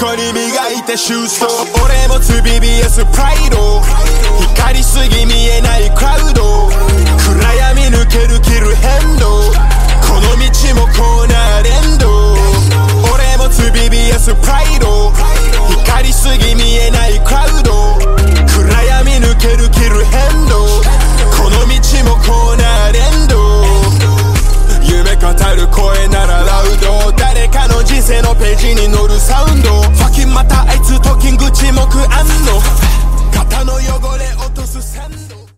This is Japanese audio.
こに磨いたシュースト俺持つ BBS プライド光りすぎ見えないクラウド暗闇抜けるキルヘ